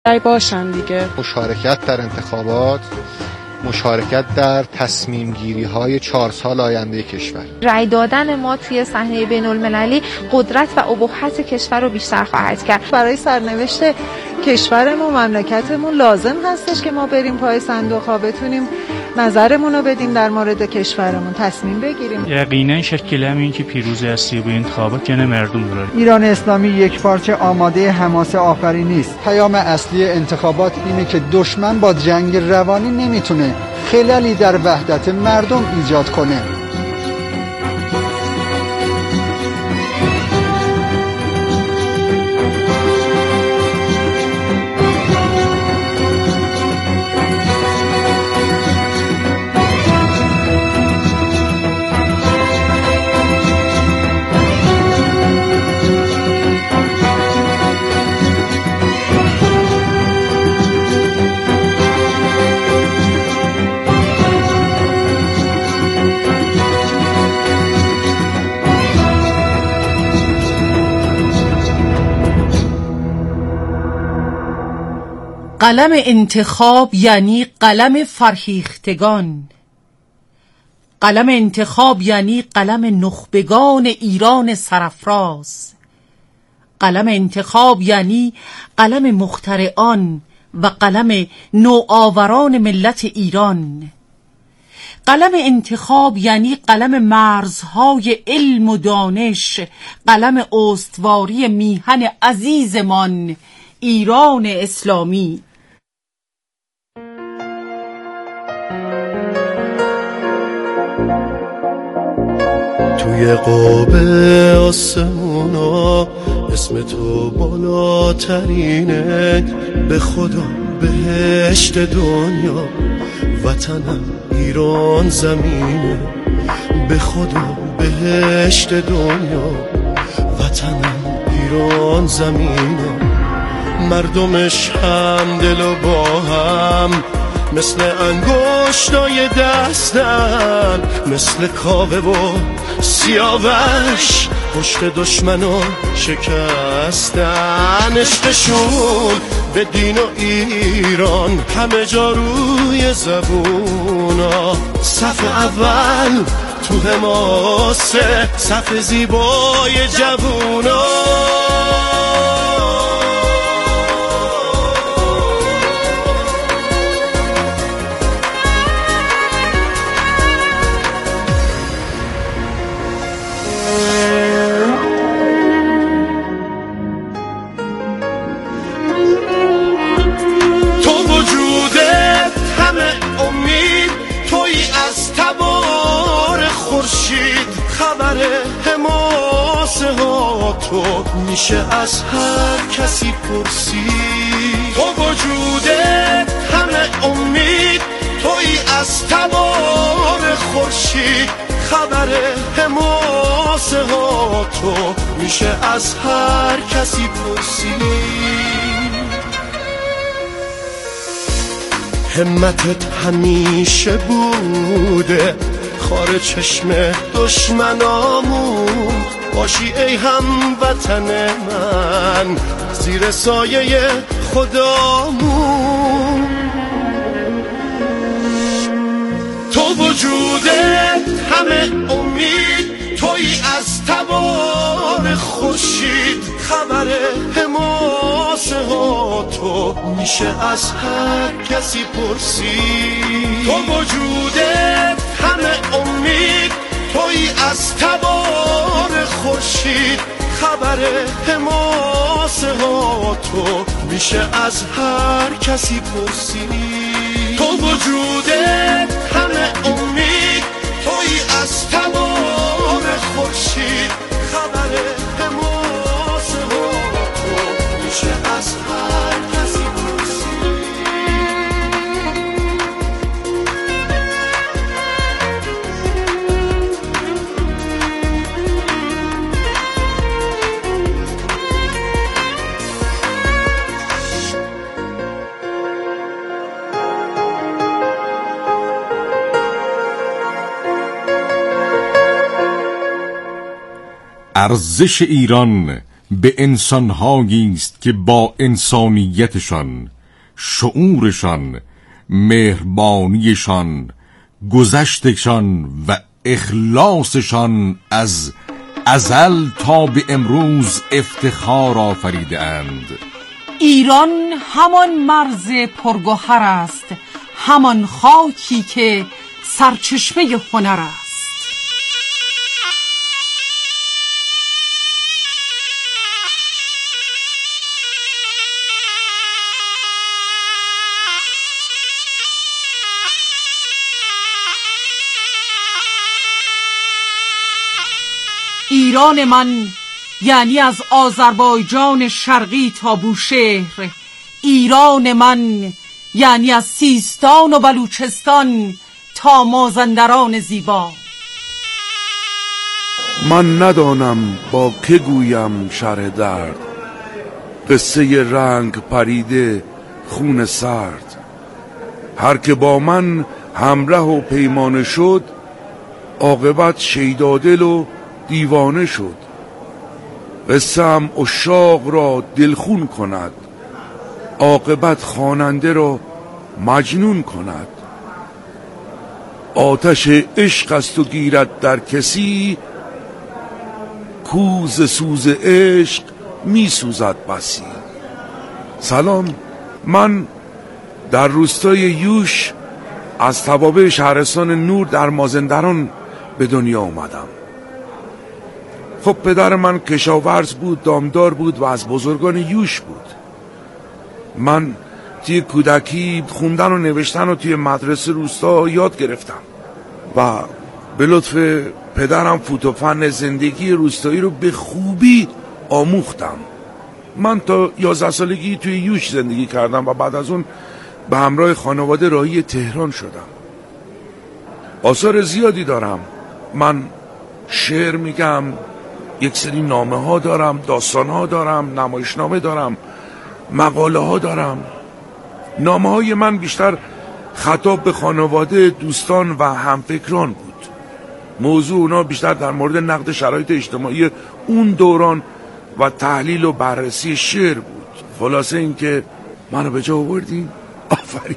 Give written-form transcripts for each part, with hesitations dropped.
رای باشن دیگه. مشارکت در انتخابات، مشارکت در تصمیم گیری های 4 سال آینده کشور. رای دادن ما توی صحنه بین المللی قدرت و ابهت کشور رو بیشتر خواهد کرد. برای سرنوشت کشورمون، مملکتمون لازم هستش که ما بریم پای صندوق ها، بتونیم نظرمون رو بدیم در مورد کشورمون، تصمیم بگیریم. یقینا شکل همین که پیروزی هستی به انتخابات جن مردم داره. ایران اسلامی یک پارچه آماده حماسه آفرین نیست. پیام اصلی انتخابات اینه که دشمن با جنگ روانی نمیتونه خللی در وحدت مردم ایجاد کنه. قلم انتخاب یعنی قلم فرهیختگان. قلم انتخاب یعنی قلم نخبگان ایران سرافراز. قلم انتخاب یعنی قلم مخترعان و قلم نوآوران ملت ایران. قلم انتخاب یعنی قلم مرزهای علم و دانش، قلم استواری میهن عزیزمان ایران اسلامی. توی قاب آسمونا اسم تو بالاترینه، به خدا بهشت دنیا وطنم ایران زمینه، به خدا بهشت دنیا وطنم ایران زمینه. مردمش هم دل و با هم مثل انگشتای دستن، مثل کاوه و سیاوش پشت دشمنو شکستن. عشقشون به دین و ایران همه جا روی زبونا، صف اول تو حماسه، صف زیبای جوونا. خبر حماسه ها تو میشه از هر کسی پرسید. تو وجودت همه امید، توی از تبار خورشید. خبر حماسه ها تو میشه از هر کسی پرسید. همتت همیشه بوده خار چشم دشمنامون، باشی ای هموطن من زیر سایه خدامون. تو وجودت همه امید، توی از تبار خورشید. خبر حماسه ها تو میشه از هر کسی پرسید. تو وجودت همه امید، توی از تبار خورشید. خبر حماسه ها تو میشه از هر کسی پرسید. تو وجودت همه امید، توی از تبار خورشید. خبر حماسه ها تو میشه از هر کسی پرسید. ارزش ایران به انسان‌هایی است که با انسانیتشان، شعورشان، مهربانیشان، گذشتشان و اخلاصشان از ازل تا به امروز افتخار آفریده اند. ایران همان مرز پرگوهر است، همان خاکی که سرچشمه هنر است. ایران من یعنی از آذربایجان شرقی تا بوشهر، ایران من یعنی از سیستان و بلوچستان تا مازندران زیبا. من ندانم با که گویم شرح درد، قصه رنگ پریده خون سرد. هر که با من همراه و پیمانه شد، عاقبت شیدادل و دیوانه شد. قصه هم عشاق را دلخون کند، عاقبت خواننده را مجنون کند. آتش عشق است و گیرد در کسی، کوز سوز عشق می سوزد بسی. سلام، من در روستای یوش از توابع شهرستان نور در مازندران به دنیا اومدم. خب پدر من کشاورز بود، دامدار بود و از بزرگان یوش بود. من توی کودکی خوندن و نوشتن و توی مدرسه روستا یاد گرفتم و به لطف پدرم فوت و فن زندگی روستایی رو به خوبی آموختم. من تا 11 سالگی توی یوش زندگی کردم و بعد از اون به همراه خانواده راهی تهران شدم. آثار زیادی دارم. من شعر میگم، یک سری نامه ها دارم، داستان ها دارم، نمایشنامه دارم، مقاله ها دارم. نامه های من بیشتر خطاب به خانواده، دوستان و همفکران بود. موضوع اونا بیشتر در مورد نقد شرایط اجتماعی اون دوران و تحلیل و بررسی شعر بود. خلاصه این که منو به جا آوردین. آفرین.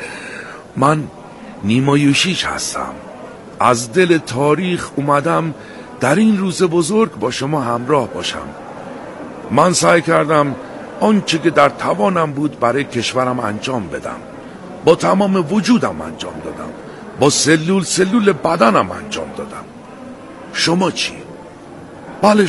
من نیما یوشیچ هستم. از دل تاریخ اومدم در این روز بزرگ با شما همراه باشم. من سعی کردم آنچه که در توانم بود برای کشورم انجام بدم. با تمام وجودم انجام دادم. با سلول بدنم انجام دادم. شما چی؟ بله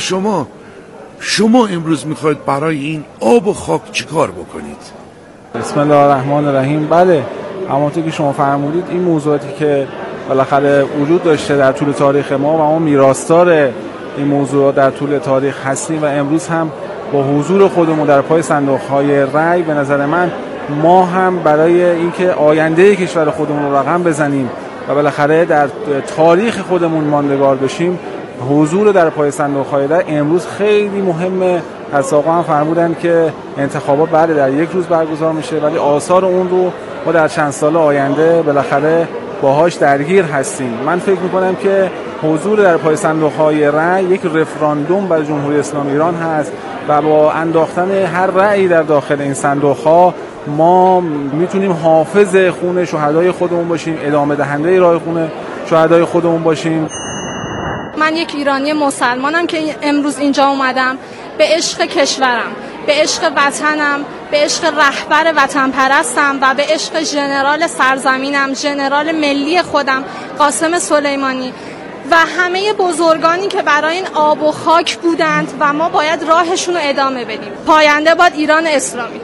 شما امروز میخواید برای این آب و خاک چیکار بکنید؟ بسم الله الرحمن الرحیم. بله، همونطور که شما فرمودید این موضوعاتی که بالاخره وجود داشته در طول تاریخ ما و ما میراثدار این موضوعات در طول تاریخ هستیم و امروز هم با حضور خودمون در پای صندوق‌های رای به نظر من ما هم برای اینکه آینده کشور خودمون رو رقم بزنیم و بالاخره در تاریخ خودمون ماندگار بشیم، حضور در پای صندوق‌های رای امروز خیلی مهمه. از آقا هم فرمودن که انتخابات بعد در یک روز برگزار میشه، ولی آثار اون رو ما در چند سال آینده بالاخره باهاش درگیر هستیم. من فکر میکنم که حضور در پای صندوق‌های رأی یک رفراندوم برای جمهوری اسلامی ایران هست و با انداختن هر رأی در داخل این صندوق‌ها ما میتونیم حافظ خون شهدای خودمون باشیم، ادامه دهنده راه خون شهدای خودمون باشیم. من یک ایرانی مسلمانم که امروز اینجا اومدم به عشق کشورم، به عشق وطنم، به عشق رهبر وطن پرستم و به عشق ژنرال سرزمینم، ژنرال ملی خودم قاسم سلیمانی و همه بزرگانی که برای این آب و خاک بودند و ما باید راهشون رو ادامه بدیم. پاینده باد ایران اسلامی.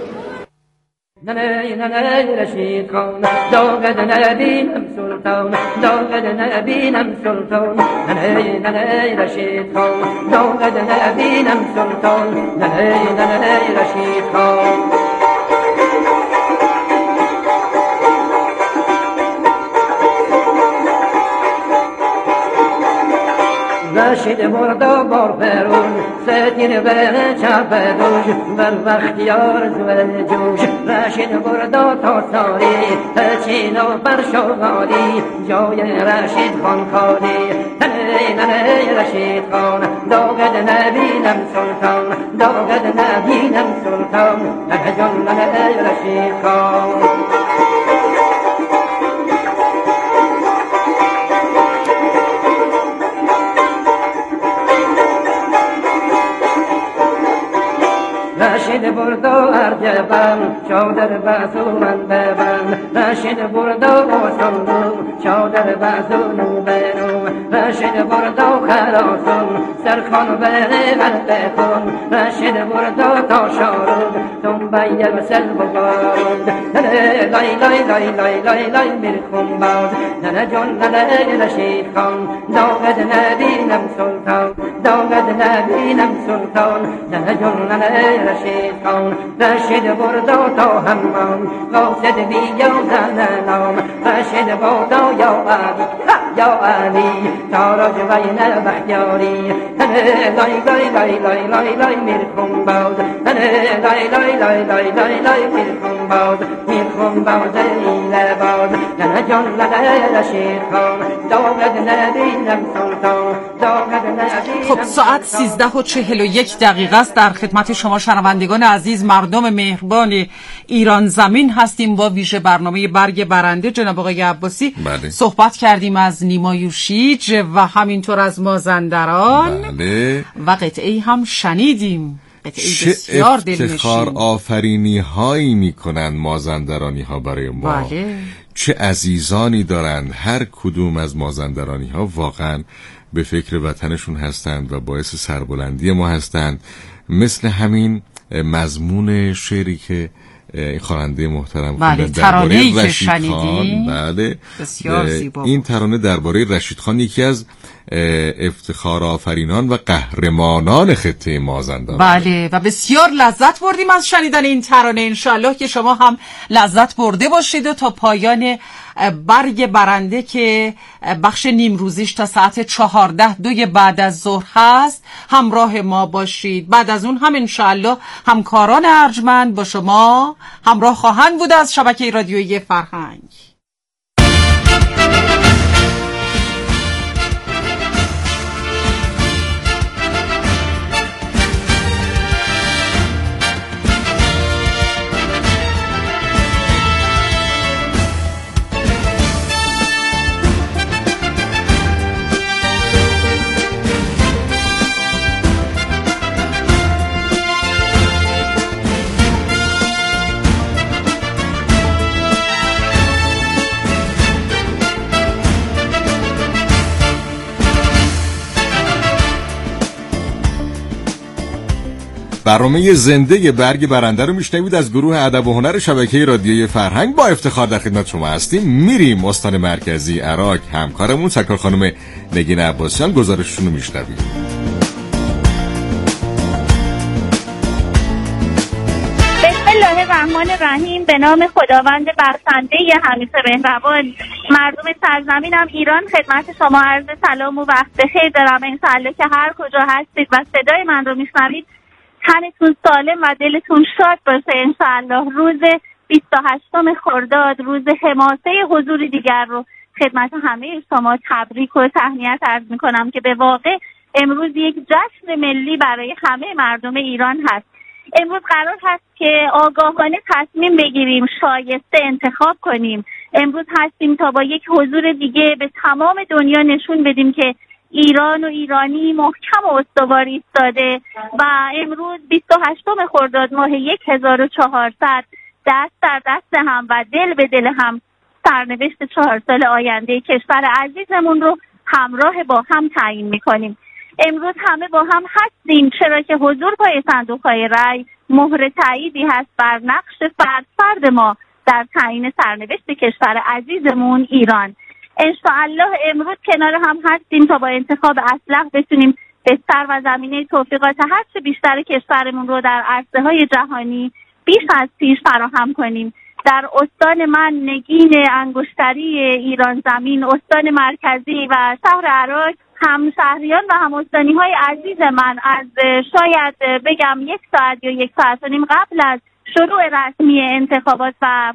ننه رشید خان داغد نبینم سلطان، داغد نبینم سلطان، ننه رشید خان داغد نبینم سلطان، ننه رشید خان. رشید مردا بار برون ستین به چپ دوش بر بختیار زول جوش. رشید مردا تا ساری رشید و برشادی جای رشید خان خالی ننه رشید خان داغد نبینم سلطان داغد نبینم سلطان ننه جان ننه رشید خان رشید بردا ارجبم چادر بازو من ببن رشید بردا آسانم چادر بازو من برم رشید بردا خلاصم سرخان بره من بکن رشید بردا تا شارم تم باید سر بگارم لای لای لای لای لای لای میرخم باز ننه جان ننه رشید خان داغد نبینم سلطان داغد نبینم سلطان ننه جان ننه رشید خان رشید بردا تا همان قاصد بیا زنم رشید بردا یا علی تاراج بین بحیاری لای لای لای لای لای لای میرخم باز لای لای لای لای لای لای میرخم باز ایل باز ننه جان ننه رشید خان داغد نبینم سلطان داغد نبینم. خب ساعت 13:41 است. در خدمت شما شنوندگان عزیز مردم مهربان ایران زمین هستیم. با ویژه برنامه برگ برنده جناب آقای عباسی بله. صحبت کردیم از نیما یوشیج و همینطور از مازندران بله. و قطعه هم شنیدیم. چه افتخار آفرینی هایی می کنند مازندرانی ها برای ما. بله. چه عزیزانی دارند. هر کدوم از مازندرانی ها واقعا به فکر وطنشون هستند و باعث سربلندی ما هستند. مثل همین مضمون شعری که خواننده محترم بله ترانه‌ای که شنیدیم بله بسیار زیبا این ترانه درباره رشید خان یکی از افتخار آفرینان و قهرمانان خطه مازندران بله و بسیار لذت بردیم از شنیدن این ترانه. انشالله که شما هم لذت برده باشید و تا پایان برگ برنده که بخش نیمروزیش تا ساعت 14 بعد از ظهر هست همراه ما باشید. بعد از اون هم انشالله همکاران ارجمند با شما همراه خواهند بود از شبکه رادیویی فرهنگ. برنامه زنده برگ برنده رو میشنوید از گروه ادب و هنر شبکه رادیویی فرهنگ. با افتخار در خدمت شما هستیم. میریم استان مرکزی عراق. همکارمون سرکار خانم نگین عباسیان گزارششون رو میشنویم. بسم الله الرحمن الرحیم. به نام خداوند بخشنده همیشه مهربان. مردم سرزمینم ایران خدمت شما عرض سلام و وقت بخیر دارم. انشالله که هر کجا هستید و صدای من رو میشنوید تنتون سالم و دلتون شاد باشه انشالله. روز 28 خرداد روز حماسه حضور دیگر رو خدمت همه شما تبریک و تهنیت عرض میکنم که به واقع امروز یک جشن ملی برای همه مردم ایران هست. امروز قرار هست که آگاهانه تصمیم بگیریم، شایسته انتخاب کنیم. امروز هستیم تا با یک حضور دیگه به تمام دنیا نشون بدیم که ایران و ایرانی محکم و استوار ایستاده و امروز 28 خرداد ماه 1400 دست در دست هم و دل به دل هم سرنوشت 4 سال آینده کشور عزیزمون رو همراه با هم تعیین میکنیم. امروز همه با هم هستیم چرا که حضور پای صندوق‌های رای مهر تاییدی هست بر نقش فرد ما در تعیین سرنوشت کشور عزیزمون ایران. انشاءالله امروز کنار هم هستیم تا با انتخاب اصلح بتونیم بستر و زمینه توفیقات هرچه بیشتر کشورمون رو در عرصه‌های جهانی بیش از پیش فراهم کنیم. در استان من نگین انگشتری ایران زمین، استان مرکزی و شهر عراق، همشهریان و هم‌استانی‌های عزیز من از شاید بگم 1 ساعت یا 1 ساعت و نیم قبل از شروع رسمی انتخابات و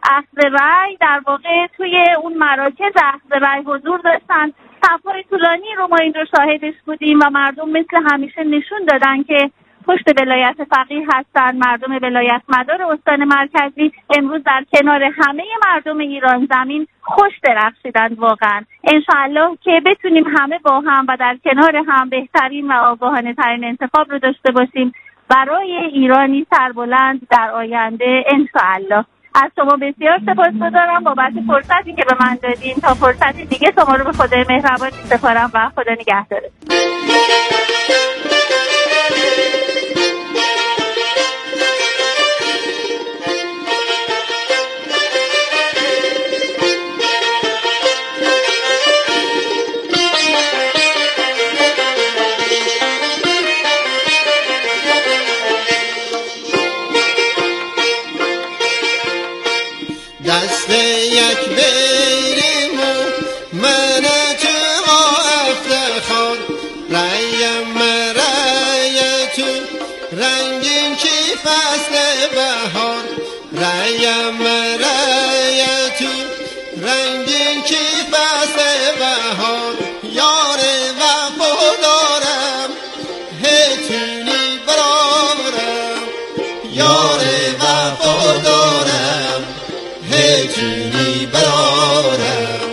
اخذ رأی در واقع توی اون مراکز اخذ رأی حضور داشتن. صف‌های طولانی رو ما این رو شاهدش بودیم و مردم مثل همیشه نشون دادن که پشت ولایت فقیه هستن. مردم ولایت مدار استان مرکزی امروز در کنار همه مردم ایران زمین خوش درخشیدند. واقعا انشاءالله که بتونیم همه با هم و در کنار هم بهترین و آگاهانه ترین انتخاب رو داشته باشیم برای ایرانی سربلند در آینده انشاءالله. از شما بسیار سپاسگزارم بابت فرصتی که به من دادین. تا فرصتی دیگه شما رو به خدای مهربان سپارم و خدا نگهدارتون. دست یک بیرمو من تو افتخار ریم تو رنگین کی فصل بهار ریم تو رنگین کی فصل بهار یار وفادارم هتونی برارم یار وفادارم هتونی برارم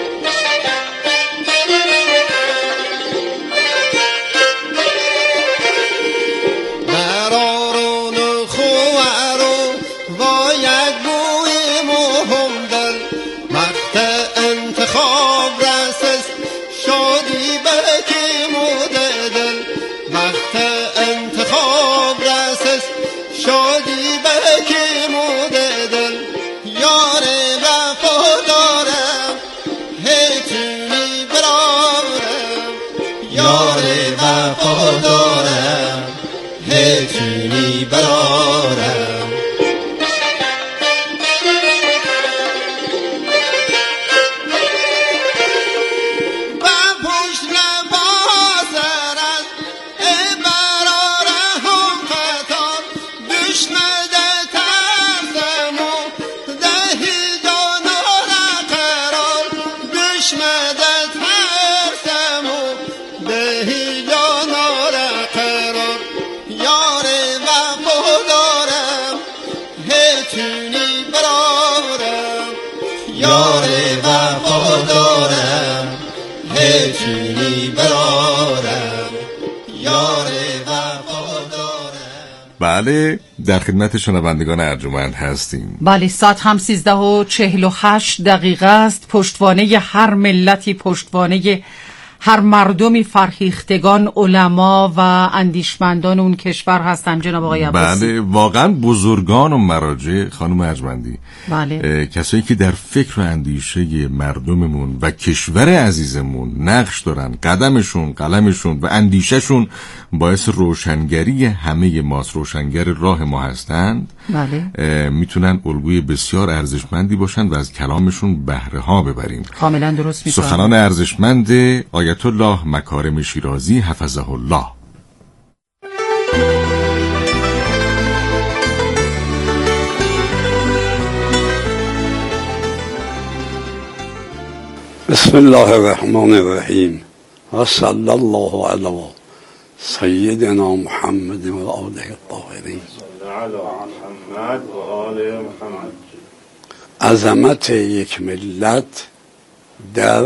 برارون و خوارو باید بوی مهم دل وقت انتخاب رسست شادی بکی مددل وقت انتخاب رسست شادی بکی مددل یار وفادارم هتونی برارم یار وفادارم هتونی برارم با پشت لباسر است ای برار هم قطار دشمده دشمدت هرسم و دهی جانا را قرار یار وفادارم هتونی برارم یار وفادارم هتونی برارم یار وفادارم. بله در خدمت شنوندگان ارجمند هستیم. بله ساعت هم 13:48 است. پشتوانه هر ملتی، پشتوانه هر مردمی فرهیختگان، علما و اندیشمندان اون کشور هستن جناب آقای عباسی. بله واقعا بزرگان و مراجع خانم ارجمندی، بله کسایی که در فکر و اندیشه مردممون و کشور عزیزمون نقش دارن، قدمشون، قلمشون و اندیشهشون باعث روشنگری همه ماست، روشنگر راه ما هستند. بله میتونن الگوی بسیار ارزشمندی باشن و از کلامشون بهره ها ببریم. کاملا درست میفرمایید. سخنان ارزشمند آیت الله مکارم شیرازی حفظه الله. بسم الله الرحمن الرحیم و صلی الله علی سیدنا محمد و آله الطاهرین. عظمت یک ملت در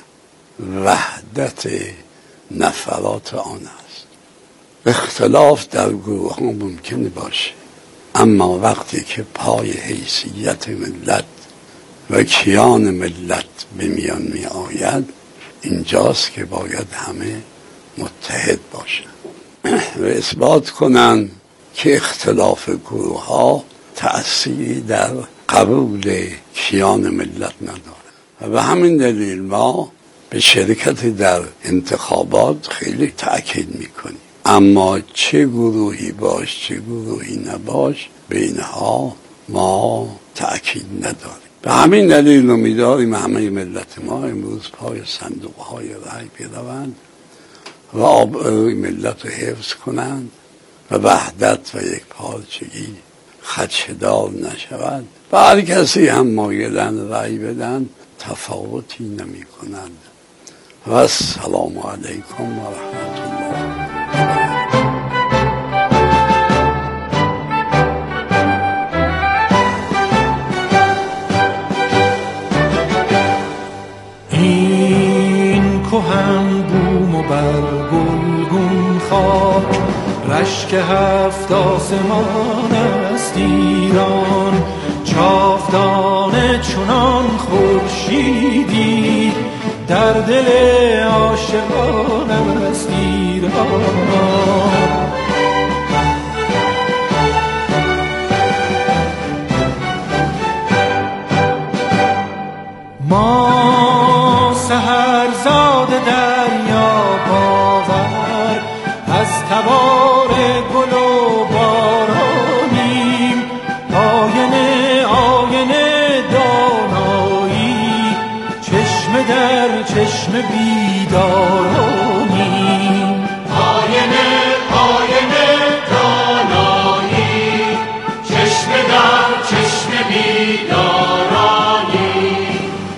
وحدت نفرات آن است. اختلاف در گروه ها ممکن باشه، اما وقتی که پای حیثیت ملت و کیان ملت به میان می آید اینجاست که باید همه متحد باشند و اثبات کنند که اختلاف گروه ها تأثیری در قبول کیان ملت نداره و به همین دلیل ما به شرکت در انتخابات خیلی تأکید میکنیم، اما چه گروهی باش چه گروهی نباش به اینها ما تأکید نداریم. به همین دلیل امیدواریم همه ملت ما امروز پای صندوق های رای بروند و آبروی ملت رو حفظ کنند و وحدت و یک پارچگی خدشه‌دار نشود و هر کسی هم مایلن رأی بدن تفاوتی نمی کنند. و السلام علیکم و رحمت الله. این کهن بوم و برگلگون خواه رشک هفت آسمان است ایران، جاودانه چنان خورشیدی در دل عاشقان است ایران. ما سحرزاد دریا باور از تبار گل و بارانیم، آینه آینه دانایی چشم در چشم بیدارانیم، آینه آینه دانایی چشم در چشم بیدارانیم.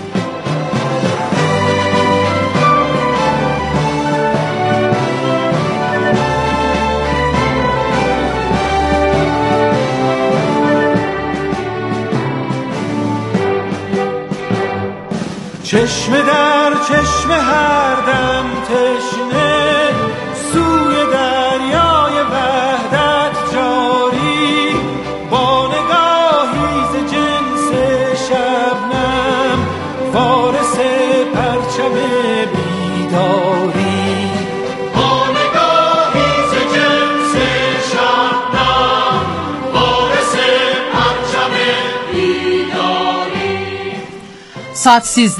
چشم در چشم هر دم تشنه سوی دریای وحدت جاری، با نگاهی ز جنس شبنم وارث پرچم بیداری، با نگاهی ز جنس شبنم وارث پرچم بیداری. ساعت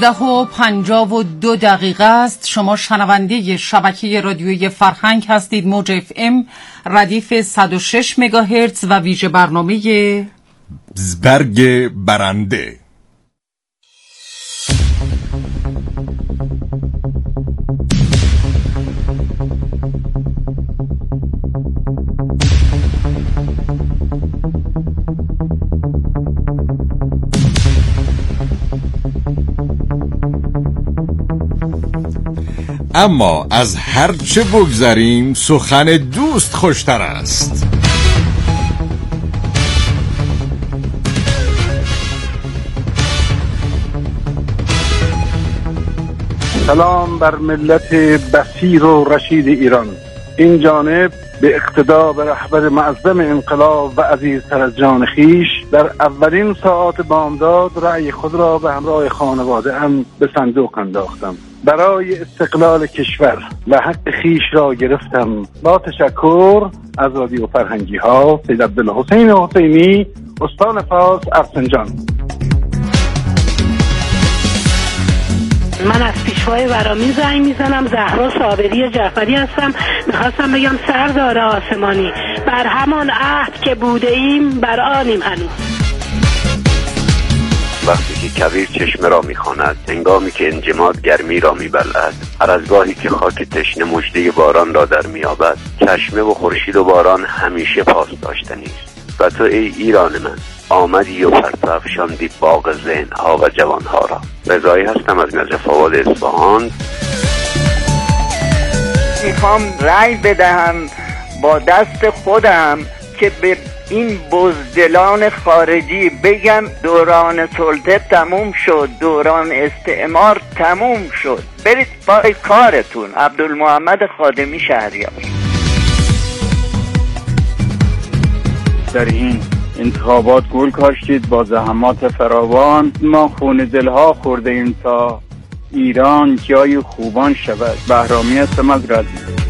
13:52 است. شما شنونده شبکه رادیویی فرهنگ هستید. موج FM ردیف 106 مگاهرتز و ویژه برنامه برگ برنده. اما از هر چه بگذریم سخن دوست خوشتر است. سلام بر ملت بصیر و رشید ایران. این جانب به اقتدا به رهبر معظم انقلاب و عزیزتر از جان خیش در اولین ساعات بامداد رأی خود را به همراه خانواده ام به صندوق انداختم. برای استقلال کشور و حق خیش را گرفتم. با تشکر از رادیو فرهنگی ها. سید عبدالله حسین حسینی، استان فاس، ارسنجان. من از پیشوای ورامی زنگ میزنم. زهرا صابری جعفری هستم. میخواستم بگم سردار آسمانی، بر همان عهد که بوده ایم بر آنیم هنوز. وقتی که کویر چشمه را میخواند، هنگامی که انجماد گرمی را میبلعد، هر از گاهی که خاک تشنه مژده باران را در مییابد، چشمه و خورشید و باران همیشه پاس داشتنی است. و تو ای ایران من آمدی و پرتو افشاندی باغ ذهن‌ها و جوانها را. رضایی هستم از نجف آباد اصفهان. میخوام رأی بدهم با دست خودم که به این بزدلان خارجی بگم دوران سلطه تموم شد، دوران استعمار تموم شد، برید پای کارتون. عبدالمحمد خادمی، شهریار. در این انتخابات گل کاشتید با زحمات فراوان. ما خون دلها خورده ایم تا ایران جای خوبان شود. بهرامی هستم از رادیو.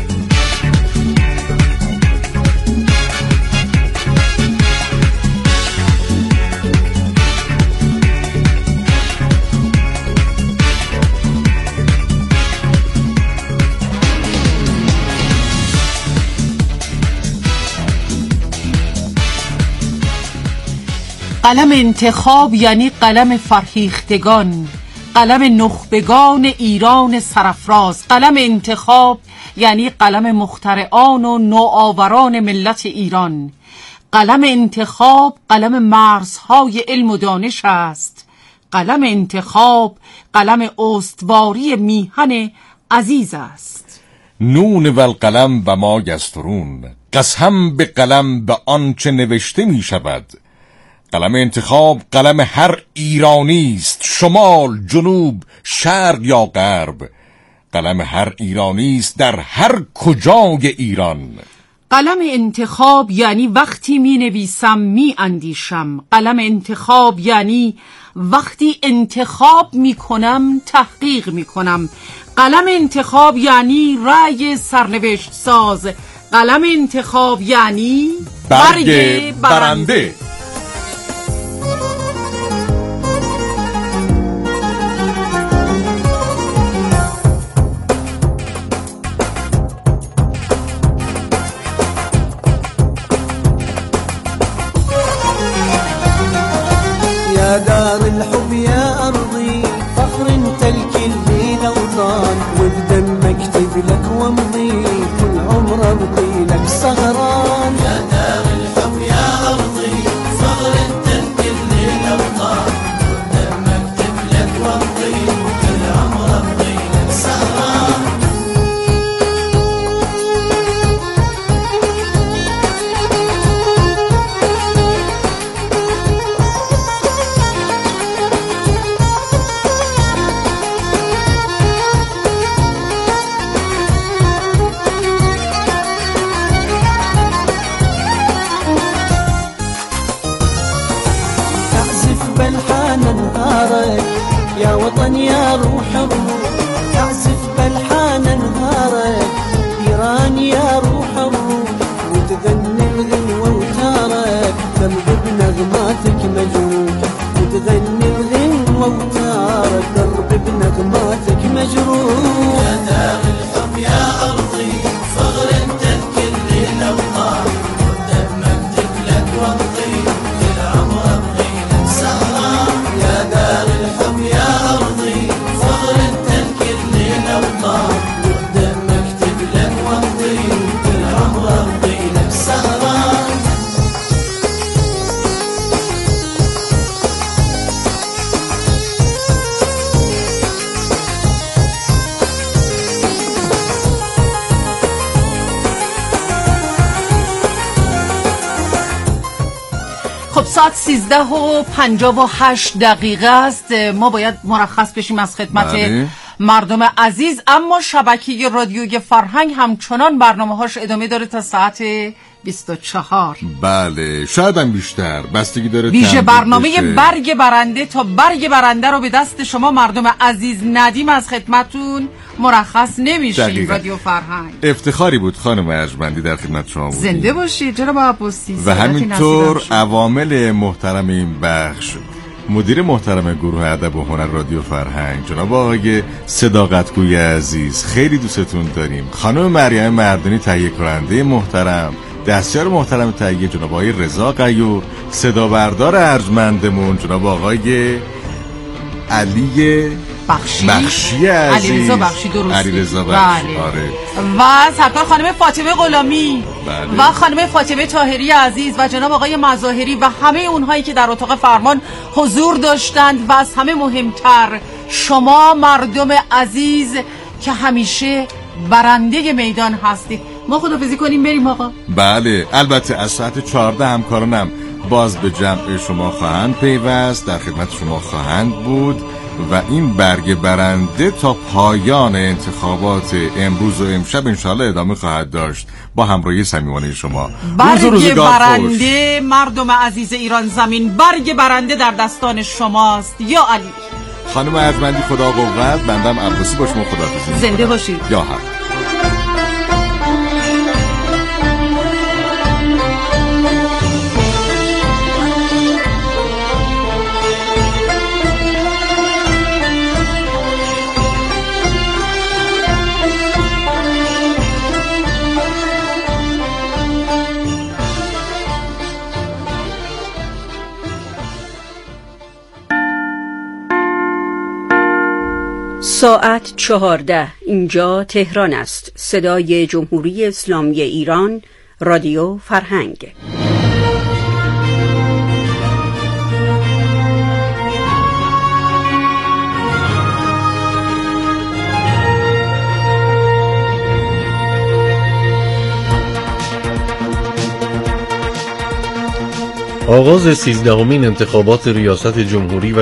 قلم انتخاب یعنی قلم فرهیختگان، قلم نخبگان ایران سرافراز. قلم انتخاب یعنی قلم مخترعان و نوآوران ملت ایران. قلم انتخاب قلم مرزهای علم و دانش است. قلم انتخاب قلم استواری میهن عزیز است. نون و القلم و ما یسطرون، قسم به قلم به آنچه نوشته می شود. قلم انتخاب قلم هر ایرانی است، شمال، جنوب، شرق یا غرب. قلم هر ایرانی است در هر کجای ایران. قلم انتخاب یعنی وقتی می نویسم می اندیشم. قلم انتخاب یعنی وقتی انتخاب می کنم تحقیق می کنم. قلم انتخاب یعنی رأی سرنوشت ساز. قلم انتخاب یعنی برگ برنده. يا دار الحب يا أرضي فخر تلك اللي الأوطان، وبدمك اكتب لك وامضي كل عمر ابقي لك سهران. يا دار الحب يا أرضي فخر تلك اللي الأوطان، وبدمك اكتب لك وامضي كل عمر ابقي لك سهران. يا وطن يا روح الروح، تعزف بلحان نهارك. إيران يا روح الروح، وتغني الغنوة وتارك. قلبي بنغماتك مجروح، وتغني الغنوة وتارك. قلبي بنغماتك مجروح. يا دار الحب يا أرضي فخر تلك اللي الأوطان، ودمك تكلك وامضي كل عمر ابغي لك سهران. يا دار الحب يا أرضي فخر تلك اللي الأوطان، ودمك تكلك وامضي كل عمر ابغي لك سهران. خب ساعت 13:58 است. ما باید مرخص بشیم از خدمت مردم عزیز، اما شبکه رادیوی فرهنگ همچنان برنامه‌هاش ادامه داره تا ساعت 24. بله شاید هم بیشتر، بستگی داره. ویژه برنامه برگ برنده تا برگ برنده رو به دست شما مردم عزیز ندیم از خدمتون مرخص نمیشیم. رادیو فرهنگ افتخاری بود خانم ارجمندی در خدمت شما بودیم. زنده باشید جناب عباسی. و همینطور عوامل محترم این بخش، مدیر محترم گروه ادب و هنر رادیو فرهنگ جناب آقای صداقتگوی عزیز، خیلی دوستتون داریم. خانم مریم مردانی تهیه کننده محترم، دستیار محترم تهیه جناب آقای رضا غیور، صدا بردار ارجمندمون جناب آقای علی بخشی عزیز، علیرضا بخشی، درسته، علیرضا بخشی. بله. آره. و سرکار خانم فاطمه غلامی. بله. و خانم فاطمه طاهری عزیز و جناب آقای مظاهری و همه اونهایی که در اتاق فرمان حضور داشتند و از همه مهمتر شما مردم عزیز که همیشه برنده میدان هستید. ما خداحافظی کنیم بریم آقا. بله البته از ساعت 14 همکارانم باز به جمع شما خواهند پیوست، در خدمت شما خواهند بود و این برگ برنده تا پایان انتخابات امروز و امشب انشاءالله ادامه خواهد داشت با همراهی صمیمانه شما. برگ برنده مردم عزیز ایران زمین، برگ برنده در دستان شماست یا علی. خانم ارجمندی خدا قوت، بندم عباسی با شما خداحافظی. زنده باشید. یا حق. ساعت 14. اینجا تهران است. صدای جمهوری اسلامی ایران، رادیو فرهنگ. آغاز 13مین انتخابات ریاست جمهوری و